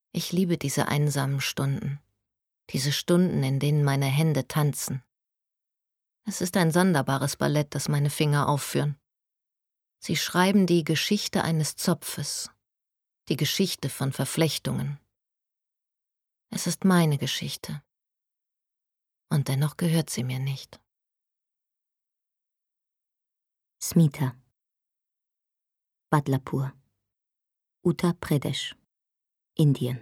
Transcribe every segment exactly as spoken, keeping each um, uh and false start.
Ich liebe diese einsamen Stunden, diese Stunden, in denen meine Hände tanzen. Es ist ein sonderbares Ballett, das meine Finger aufführen. Sie schreiben die Geschichte eines Zopfes, die Geschichte von Verflechtungen. Es ist meine Geschichte. Und dennoch gehört sie mir nicht. Smita, Badlapur, Uttar Pradesh, Indien.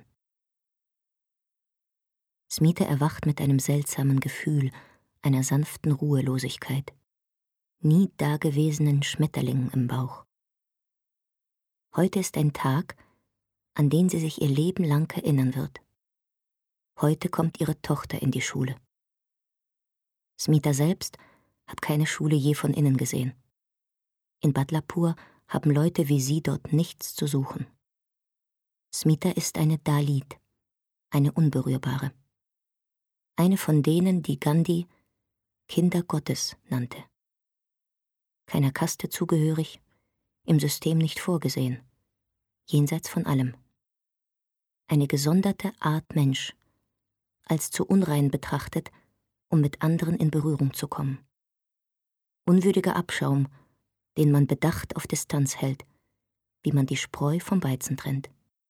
Smita erwacht mit einem seltsamen Gefühl, einer sanften Ruhelosigkeit, nie dagewesenen Schmetterlingen im Bauch. Heute ist ein Tag, an den sie sich ihr Leben lang erinnern wird. Heute kommt ihre Tochter in die Schule. Smita selbst hat keine Schule je von innen gesehen. In Badlapur haben Leute wie sie dort nichts zu suchen. Smita ist eine Dalit, eine Unberührbare. Eine von denen, die Gandhi Kinder Gottes nannte. Keiner Kaste zugehörig, im System nicht vorgesehen, jenseits von allem. Eine gesonderte Art Mensch, als zu unrein betrachtet, um mit anderen in Berührung zu kommen. Unwürdiger Abschaum, den man bedacht auf Distanz hält, wie man die Spreu vom Weizen trennt.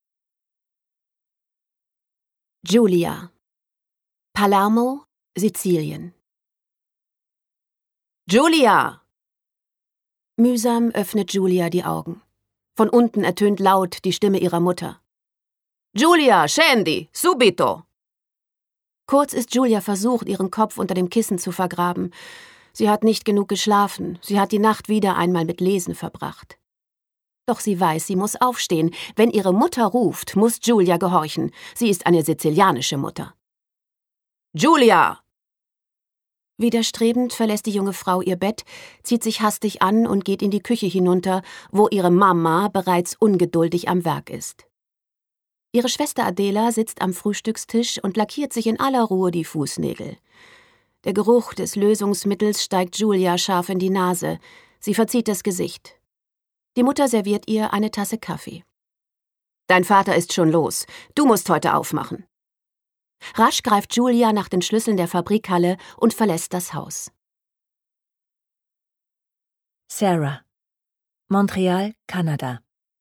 Giulia, Palermo, Sizilien. Giulia! Mühsam öffnet Giulia die Augen. Von unten ertönt laut die Stimme ihrer Mutter. Giulia, scendi, subito! Kurz ist Giulia versucht, ihren Kopf unter dem Kissen zu vergraben. Sie hat nicht genug geschlafen, sie hat die Nacht wieder einmal mit Lesen verbracht. Doch sie weiß, sie muss aufstehen. Wenn ihre Mutter ruft, muss Giulia gehorchen. Sie ist eine sizilianische Mutter. Giulia! Widerstrebend verlässt die junge Frau ihr Bett, zieht sich hastig an und geht in die Küche hinunter, wo ihre Mama bereits ungeduldig am Werk ist. Ihre Schwester Adela sitzt am Frühstückstisch und lackiert sich in aller Ruhe die Fußnägel. Der Geruch des Lösungsmittels steigt Giulia scharf in die Nase. Sie verzieht das Gesicht. Die Mutter serviert ihr eine Tasse Kaffee. »Dein Vater ist schon los. Du musst heute aufmachen.« Rasch greift Giulia nach den Schlüsseln der Fabrikhalle und verlässt das Haus. Sarah, Montreal, Kanada.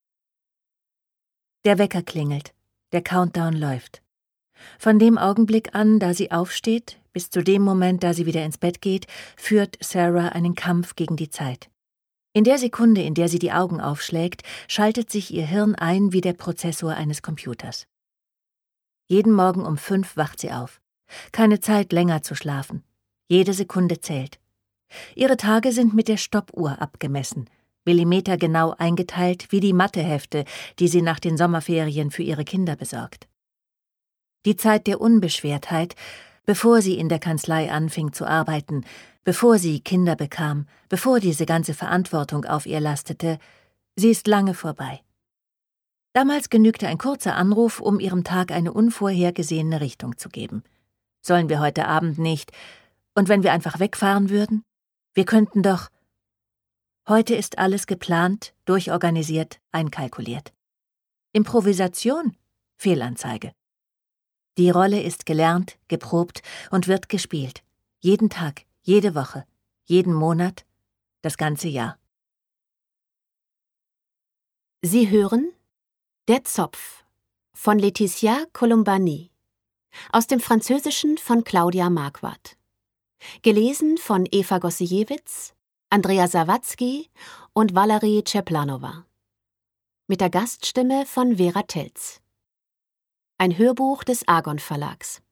Der Wecker klingelt, der Countdown läuft. Von dem Augenblick an, da sie aufsteht, bis zu dem Moment, da sie wieder ins Bett geht, führt Sarah einen Kampf gegen die Zeit. In der Sekunde, in der sie die Augen aufschlägt, schaltet sich ihr Hirn ein wie der Prozessor eines Computers. Jeden Morgen um fünf wacht sie auf. Keine Zeit, länger zu schlafen. Jede Sekunde zählt. Ihre Tage sind mit der Stoppuhr abgemessen, millimetergenau eingeteilt wie die Mathehefte, die sie nach den Sommerferien für ihre Kinder besorgt. Die Zeit der Unbeschwertheit, bevor sie in der Kanzlei anfing zu arbeiten, bevor sie Kinder bekam, bevor diese ganze Verantwortung auf ihr lastete, sie ist lange vorbei. Damals genügte ein kurzer Anruf, um ihrem Tag eine unvorhergesehene Richtung zu geben. Sollen wir heute Abend nicht? Und wenn wir einfach wegfahren würden? Wir könnten doch... Heute ist alles geplant, durchorganisiert, einkalkuliert. Improvisation? Fehlanzeige. Die Rolle ist gelernt, geprobt und wird gespielt. Jeden Tag, jede Woche, jeden Monat, das ganze Jahr. Sie hören Der Zopf von Laetitia Colombani, aus dem Französischen von Claudia Marquardt. Gelesen von Eva Gossiewicz, Andrea Sawatzki und Valerie Czeplanova. Mit der Gaststimme von Vera Telz. Ein Hörbuch des Argon Verlags.